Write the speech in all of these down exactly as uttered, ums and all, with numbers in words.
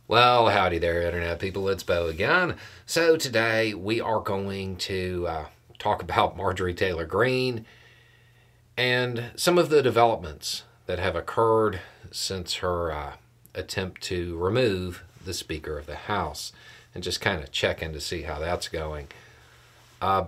Well, howdy there, Internet people. It's Bo again. So, today we are going to uh, talk about Marjorie Taylor Greene and some of the developments that have occurred since her uh, attempt to remove the Speaker of the House, and just kind of check in to see how that's going. Uh,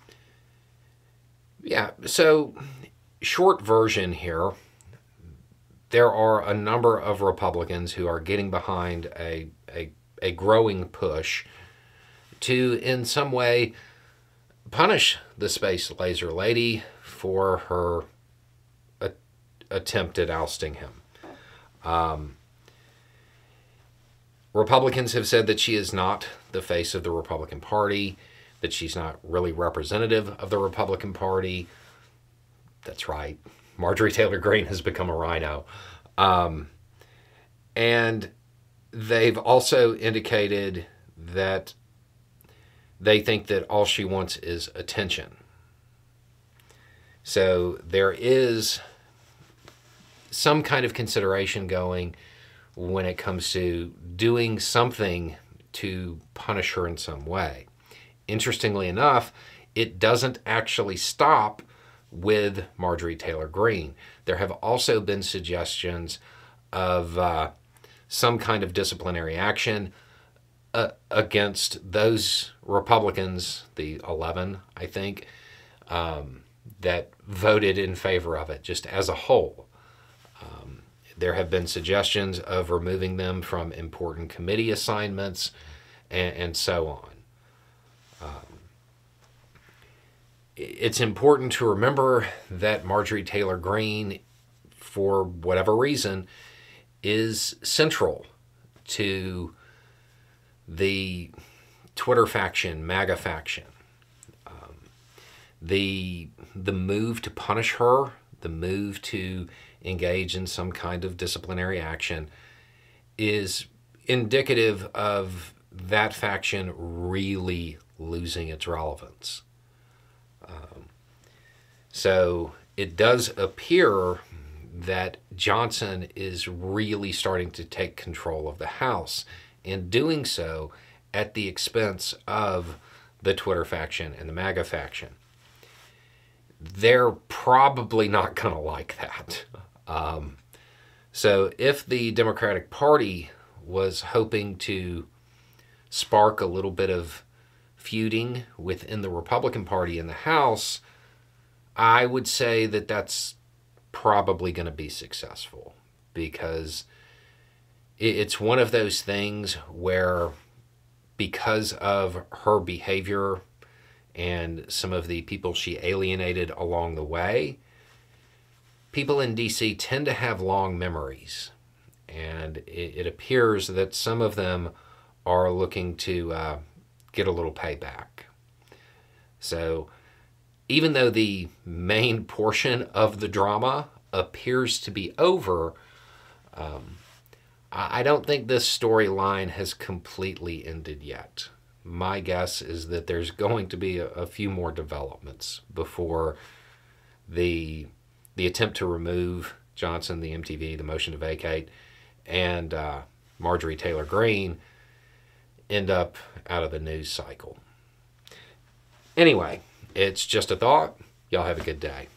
yeah, so, short version here. There are a number of Republicans who are getting behind a, a, a growing push to, in some way, punish the Space Laser Lady for her a, attempt at ousting him. Um, Republicans have said that she is not the face of the Republican Party, that she's not really representative of the Republican Party. That's right. Marjorie Taylor Greene has become a rhino. Um, and they've also indicated that they think that all she wants is attention. So there is some kind of consideration going when it comes to doing something to punish her in some way. Interestingly enough, it doesn't actually stop with Marjorie Taylor Greene. There have also been suggestions of uh, some kind of disciplinary action uh, against those Republicans, the eleven, I think, um, that voted in favor of it, just as a whole. Um, there have been suggestions of removing them from important committee assignments and, and so on. Um, It's important to remember that Marjorie Taylor Greene, for whatever reason, is central to the Twitter faction, MAGA faction. Um, the, the move to punish her, the move to engage in some kind of disciplinary action, is indicative of that faction really losing its relevance. Um, so it does appear that Johnson is really starting to take control of the House, and doing so at the expense of the Twitter faction and the MAGA faction. They're probably not going to like that. Um, so if the Democratic Party was hoping to spark a little bit of feuding within the Republican Party in the House, I would say that that's probably going to be successful, because it's one of those things where, because of her behavior and some of the people she alienated along the way, people in D C tend to have long memories, and it, it appears that some of them are looking to uh, get a little payback. So even though the main portion of the drama appears to be over, um, I don't think this storyline has completely ended yet. My guess is that there's going to be a, a few more developments before the the attempt to remove Johnson, the M T V, the motion to vacate, and uh, Marjorie Taylor Greene end up out of the news cycle. Anyway, it's just a thought. Y'all have a good day.